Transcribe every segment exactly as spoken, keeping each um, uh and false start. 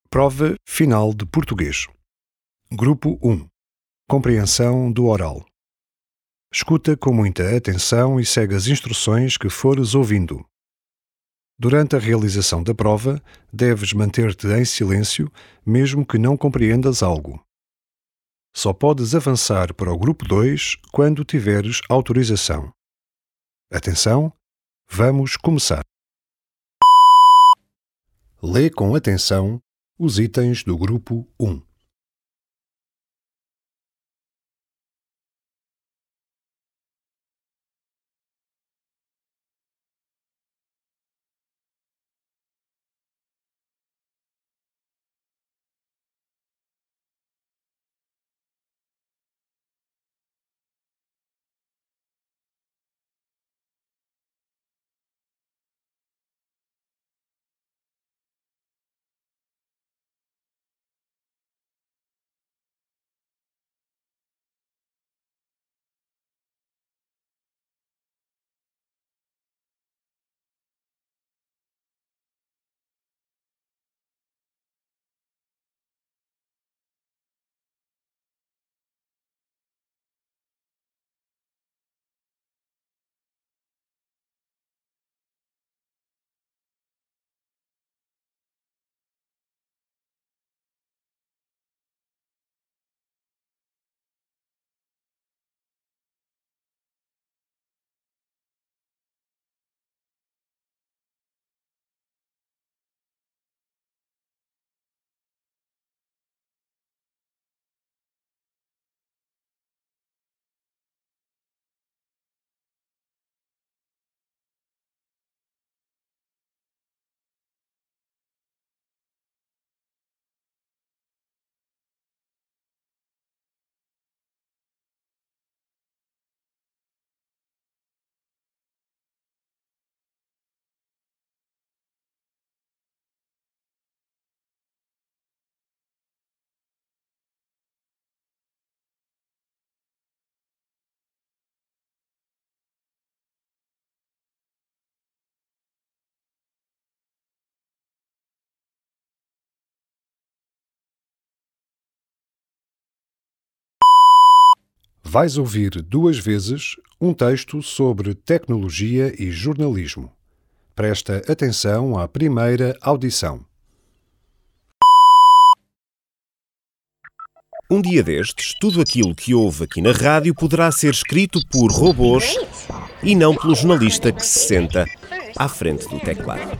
Prova final de português. Grupo um. Compreensão do oral. Escuta com muita atenção e segue as instruções que fores ouvindo. Durante a realização da prova, deves manter-te em silêncio, mesmo que não compreendas algo. Só podes avançar para o grupo dois quando tiveres autorização. Atenção, vamos começar. Lê com atenção os itens do grupo um. Vais ouvir duas vezes um texto sobre tecnologia e jornalismo. Presta atenção à primeira audição. Um dia destes, tudo aquilo que ouve aqui na rádio poderá ser escrito por robôs e não pelo jornalista que se senta à frente do teclado.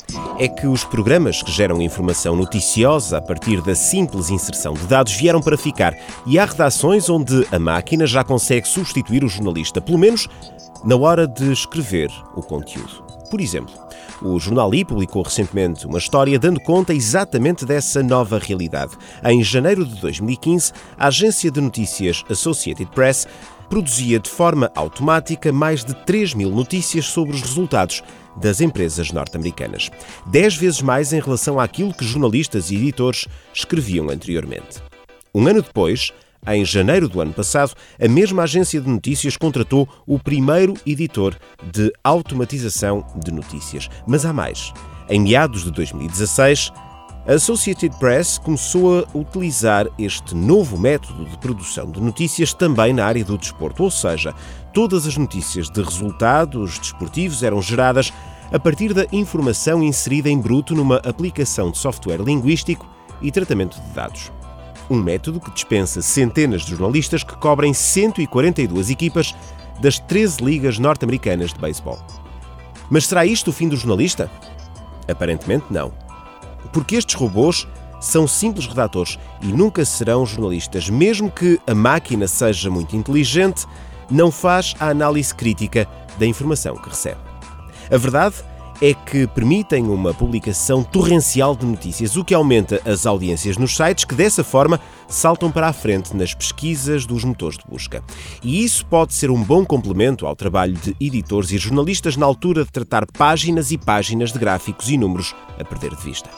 É que os programas que geram informação noticiosa a partir da simples inserção de dados vieram para ficar e há redações onde a máquina já consegue substituir o jornalista, pelo menos na hora de escrever o conteúdo. Por exemplo, o Jornal I publicou recentemente uma história dando conta exatamente dessa nova realidade. Em janeiro de dois mil e quinze, a agência de notícias Associated Press produzia de forma automática mais de três mil notícias sobre os resultados das empresas norte-americanas. Dez vezes mais em relação àquilo que jornalistas e editores escreviam anteriormente. Um ano depois, em janeiro do ano passado, a mesma agência de notícias contratou o primeiro editor de automatização de notícias. Mas há mais. Em meados de dois mil e dezasseis, a Associated Press começou a utilizar este novo método de produção de notícias também na área do desporto, ou seja, todas as notícias de resultados desportivos eram geradas a partir da informação inserida em bruto numa aplicação de software linguístico e tratamento de dados. Um método que dispensa centenas de jornalistas que cobrem cento e quarenta e duas equipas das treze ligas norte-americanas de beisebol. Mas será isto o fim do jornalista? Aparentemente não. Porque estes robôs são simples redatores e nunca serão jornalistas. Mesmo que a máquina seja muito inteligente, não faz a análise crítica da informação que recebe. A verdade é que permitem uma publicação torrencial de notícias, o que aumenta as audiências nos sites que, dessa forma, saltam para a frente nas pesquisas dos motores de busca. E isso pode ser um bom complemento ao trabalho de editores e jornalistas na altura de tratar páginas e páginas de gráficos e números a perder de vista.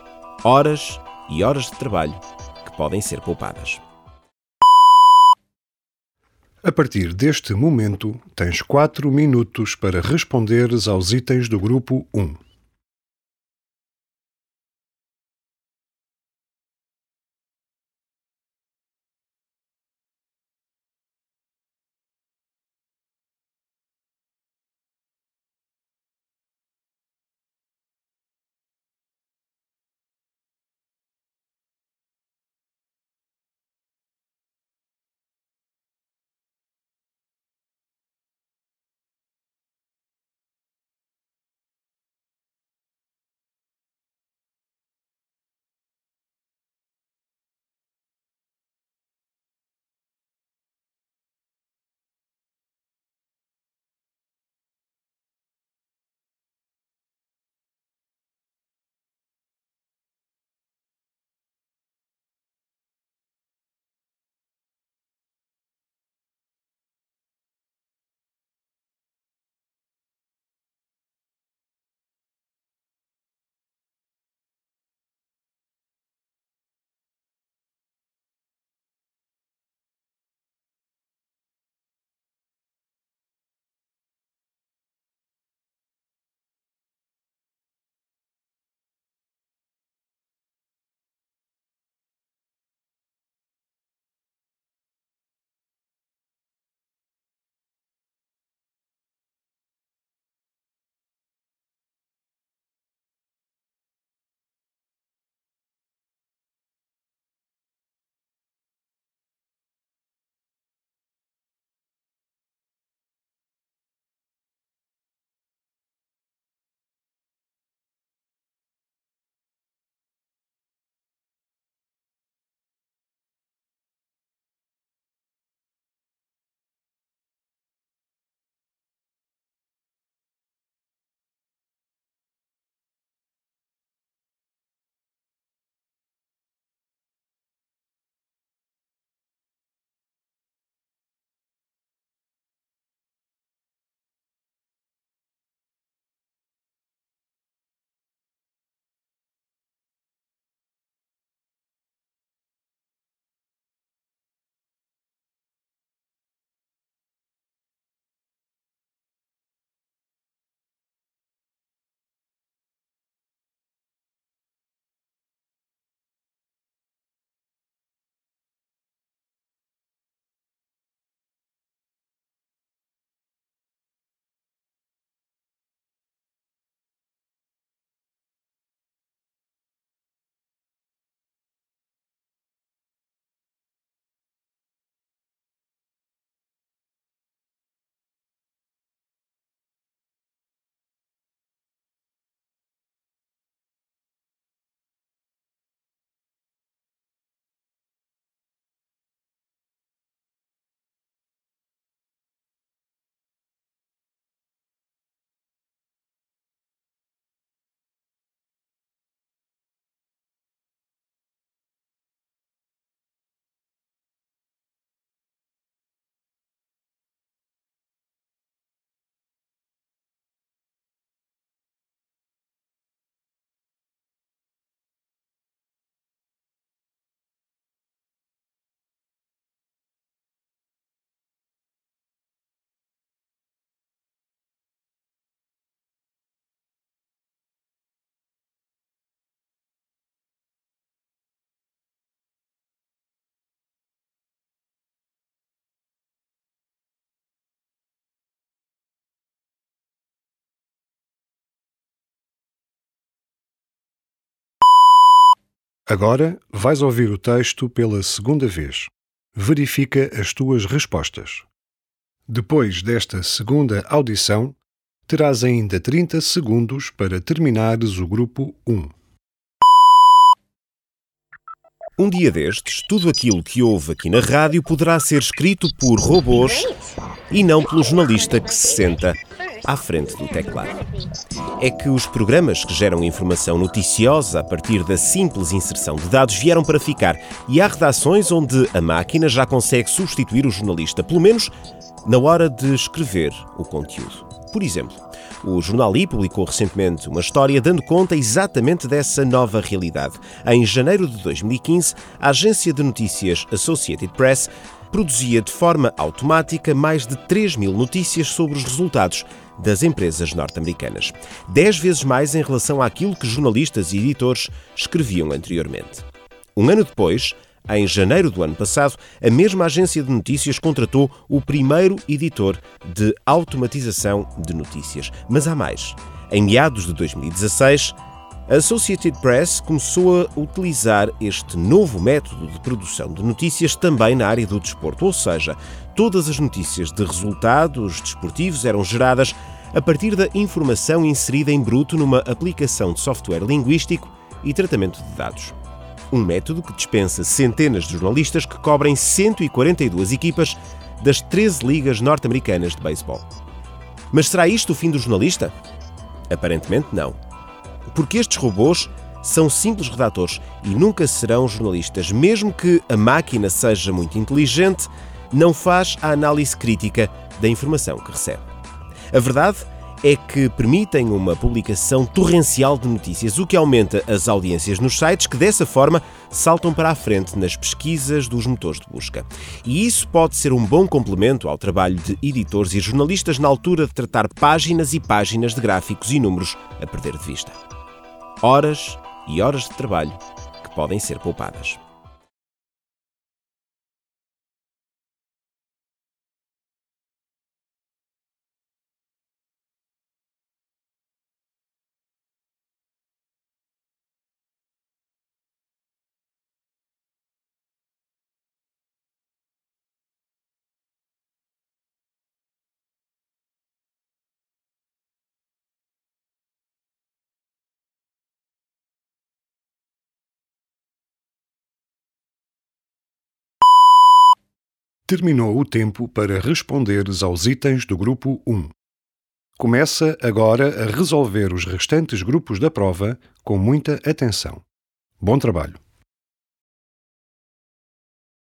Horas e horas de trabalho que podem ser poupadas. A partir deste momento, tens quatro minutos para responderes aos itens do grupo um. Agora vais ouvir o texto pela segunda vez. Verifica as tuas respostas. Depois desta segunda audição, terás ainda trinta segundos para terminares o grupo um. Um dia destes, tudo aquilo que ouve aqui na rádio poderá ser escrito por robôs e não pelo jornalista que se senta à frente do teclado. É que os programas que geram informação noticiosa a partir da simples inserção de dados vieram para ficar e há redações onde a máquina já consegue substituir o jornalista, pelo menos na hora de escrever o conteúdo. Por exemplo, o Jornal I publicou recentemente uma história dando conta exatamente dessa nova realidade. Em janeiro de dois mil e quinze, a agência de notícias Associated Press produzia de forma automática mais de três mil notícias sobre os resultados das empresas norte-americanas. Dez vezes mais em relação àquilo que jornalistas e editores escreviam anteriormente. Um ano depois, em janeiro do ano passado, a mesma agência de notícias contratou o primeiro editor de automatização de notícias. Mas há mais. Em meados de dois mil e dezasseis, a Associated Press começou a utilizar este novo método de produção de notícias também na área do desporto, ou seja, todas as notícias de resultados desportivos eram geradas a partir da informação inserida em bruto numa aplicação de software linguístico e tratamento de dados. Um método que dispensa centenas de jornalistas que cobrem cento e quarenta e duas equipas das treze ligas norte-americanas de beisebol. Mas será isto o fim do jornalista? Aparentemente não. Porque estes robôs são simples redatores e nunca serão jornalistas. Mesmo que a máquina seja muito inteligente, não faz a análise crítica da informação que recebe. A verdade é que permitem uma publicação torrencial de notícias, o que aumenta as audiências nos sites que, dessa forma, saltam para a frente nas pesquisas dos motores de busca. E isso pode ser um bom complemento ao trabalho de editores e jornalistas na altura de tratar páginas e páginas de gráficos e números a perder de vista. Horas e horas de trabalho que podem ser poupadas. Terminou o tempo para responderes aos itens do grupo um. Começa agora a resolver os restantes grupos da prova com muita atenção. Bom trabalho!